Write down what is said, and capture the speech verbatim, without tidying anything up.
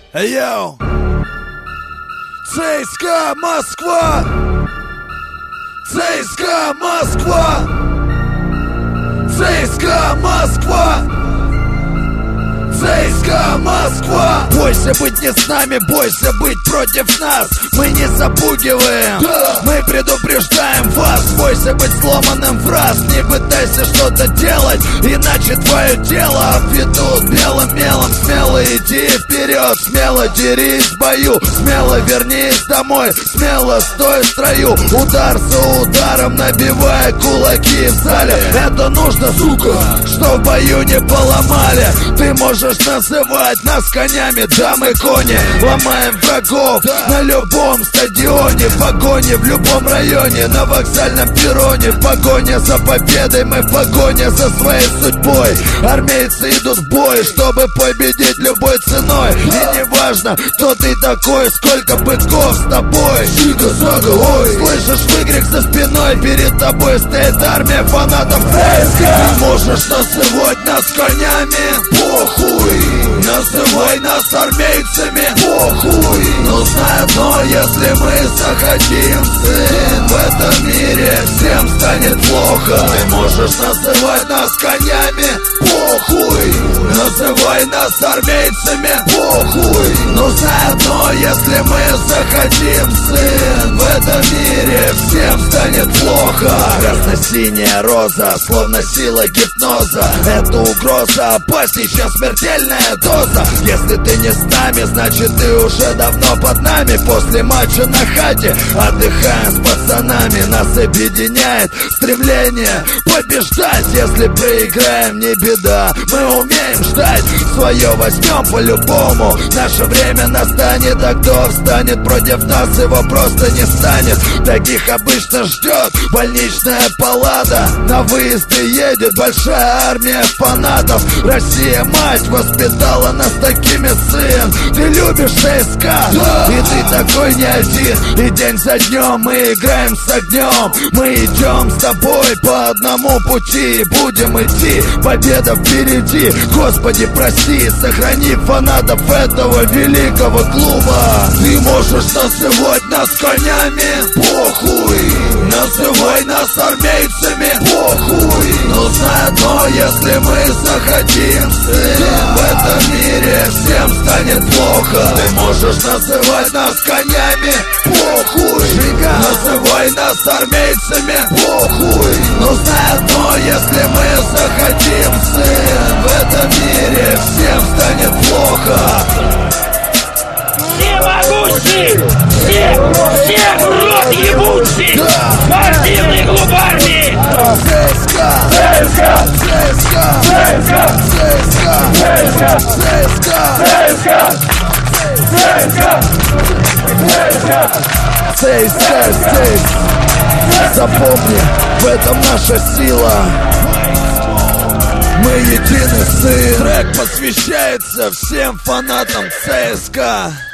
Йоу! ЦСКА Москва! ЦСКА Москва! ЦСКА Москва! ЦСКА Москва! Бойся быть не с нами, бойся быть против нас. Мы не запугиваем, да. Мы предупреждаем вас. Бойся быть сломанным в раз. Не пытайся что-то делать, иначе твое тело обведут белым мелом. Смело иди вперед, смело дерись в бою, смело вернись домой, смело стой в строю. Удар за ударом, набивая кулаки в зале. Это нужно, сука, что в бою не поломали. Ты можешь называть нас конями, да мы кони. Ломаем врагов на любом стадионе, в погоне в любом районе, на вокзальном перроне. В погоне за победой, мы в погоне за своей судьбой. Армейцы идут в бой, чтобы победить любой ценой. И не важно, кто ты такой, сколько быков с тобой. Сига-сага, ой, слышишь выкрик за спиной, перед тобой стоит армия фанатов ЦСКА. Ты можешь называть нас конями, похуй. Называй нас армейцами, похуй. Но знай одно, если мы захотим, сын, в этом мире всем станет плохо. Ты можешь называть нас конями, похуй. Называй нас армейцами, похуй. Но знай одно, если мы захотим, сын, в этом мире всем станет плохо. Красно-синяя роза, словно сила гипноза. Это угроза опасней, чем смертельная доза. Если ты не с нами, значит ты уже давно под нами. После матча на хате отдыхаем с пацанами. Нас объединяет стремление побеждать. Если проиграем, не беда, мы умеем ждать. Свое возьмем по-любому. Наше время настанет, а кто встанет против нас, его просто не станет. Таких обычно ждет больничная палата. На выезды едет большая армия фанатов. Россия, мать, воспитала нас такими, сын. Ты любишь ЦСКА, да. И ты такой не один. И день за днем мы играем с огнем. Мы идем с тобой по одному пути. Будем идти, победа впереди. Господи, прости, сохрани фанатов этого великого клуба. Ты можешь называть нас конями, похуй. Называй нас армейцами, похуй. Но знай одно, если мы захотим, сын, в этом мире всем станет плохо. Ты можешь называть нас конями, похуй. Называй нас армейцами, похуй. Но знай одно, если мы захотим, сын, в этом мире всем станет плохо. Все могущие! Все! Все рот ебучий! Спортивный клуб армии! ЦСКА! ЦСКА! ЦСКА! ЦСКА! ЦСКА! ЦСКА! ЦСКА! ЦСКА! ЦСКА здесь! Запомни, в этом наша сила. Мы едины, сын. Трек посвящается всем фанатам ЦСКА.